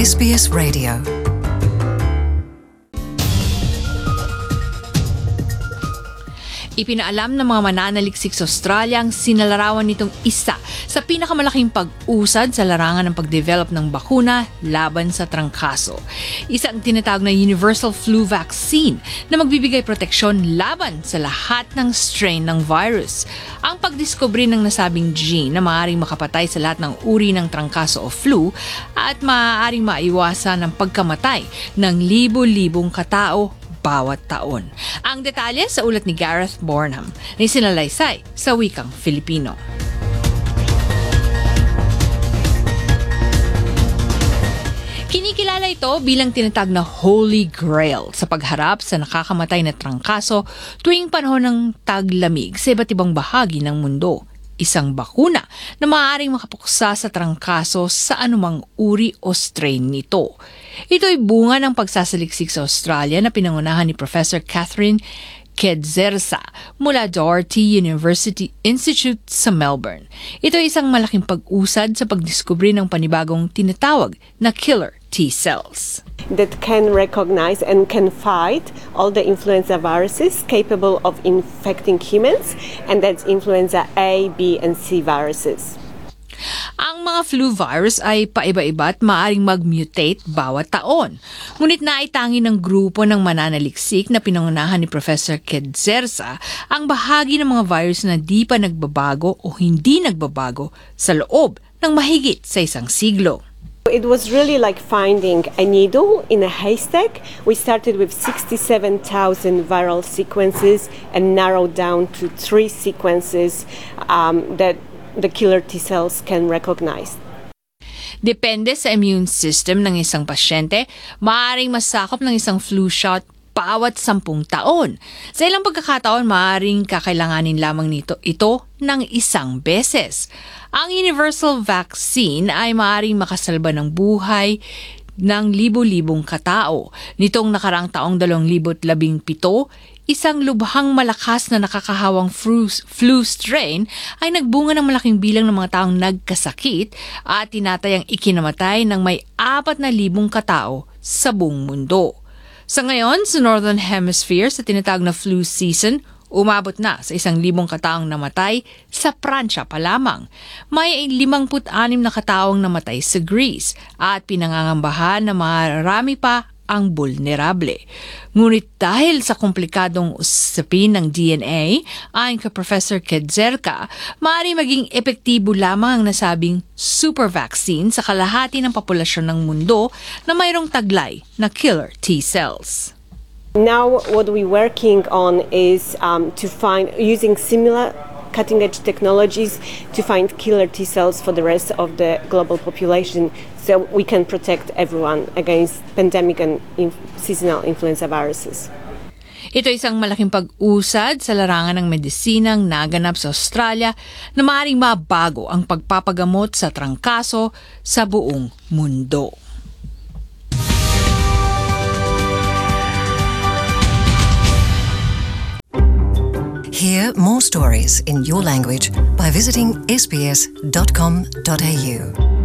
SBS Radio. Ipinaalam ng mga mananaliksik sa Australia ang sinalarawan nitong isa sa pinakamalaking pag-usad sa larangan ng pagdevelop ng bakuna laban sa trangkaso. Isa ang tinatawag na universal flu vaccine na magbibigay proteksyon laban sa lahat ng strain ng virus. Ang pagdiskubre ng nasabing gene na maaaring makapatay sa lahat ng uri ng trangkaso o flu at maaaring maiwasan ang pagkamatay ng libo-libong katao bawat taon. Ang detalye sa ulat ni Gareth Bornham na isinalaysay sa wikang Filipino. Kinikilala ito bilang tinatag na Holy Grail sa pagharap sa nakakamatay na trangkaso tuwing panahon ng taglamig sa iba't ibang bahagi ng mundo. Isang bakuna na maaaring makapuksa sa trangkaso sa anumang uri o strain nito. Ito'y bunga ng pagsasaliksik sa Australia na pinangunahan ni Professor Catherine Kedzersa mula Doherty University Institute sa Melbourne. Ito ay isang malaking pag-usad sa pagdiskubre ng panibagong tinatawag na killer T-cells that can recognize and can fight all the influenza viruses capable of infecting humans, and that's influenza A, B, and C viruses. Ang mga flu virus ay paiba-iba at maaaring mag-mutate bawat taon. Ngunit naitangi ng grupo ng mananaliksik na pinangunahan ni Professor Kedzersa ang bahagi ng mga virus na di pa nagbabago o hindi nagbabago sa loob ng mahigit sa isang siglo. It was really like finding a needle in a haystack. We started with 67,000 viral sequences and narrowed down to 3 sequences that the killer T-cells can recognize. Depende sa immune system ng isang pasyente, maaaring masakop ng isang flu shot bawat 10 taon. Sa ilang pagkakataon, maaaring kakailanganin lamang ito ng isang beses. Ang universal vaccine ay maaaring makasalba ng buhay ng libo-libong katao. Nitong nakarang taong 2017, isang lubhang malakas na nakakahawang flu strain ay nagbunga ng malaking bilang ng mga taong nagkasakit at tinatayang ikinamatay ng may 4,000 katao sa buong mundo. Sa ngayon, sa Northern Hemisphere, sa tinatawag na flu season, umabot na sa 1,000 kataong namatay sa Pransya pa lamang. May 56 na kataong namatay sa Greece at pinangangambahan na marami pa ang vulnerable. Ngunit dahil sa komplikadong usapin ng DNA, ayon kay Professor Kedzerka, maaari maging epektibo lamang ang nasabing super vaccine sa kalahati ng populasyon ng mundo na mayroong taglay na killer T-cells. Now what we're working on is to find, using similar cutting-edge technologies, to find killer T-cells for the rest of the global population so we can protect everyone against pandemic and seasonal influenza viruses. Ito isang malaking pag-usad sa larangan ng medisinang naganap sa Australia na maaaring mabago ang pagpapagamot sa trangkaso sa buong mundo. Hear more stories in your language by visiting sbs.com.au.